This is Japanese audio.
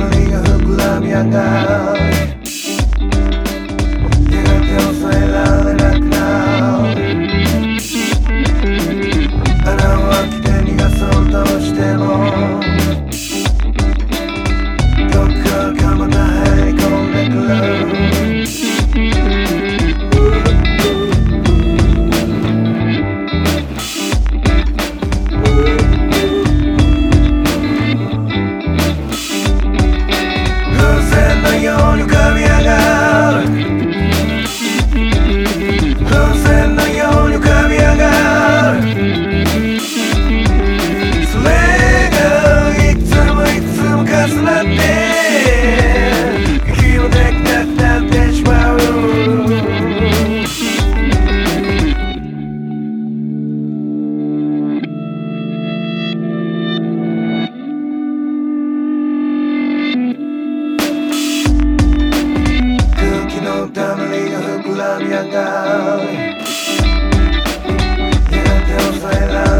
りが膨らみ上がる。やがて抑えられなくなる。穴を開けて逃がそうとしてもどっからかまた入り込んでくる。たまりが膨らみ上がる。やがて抑えられ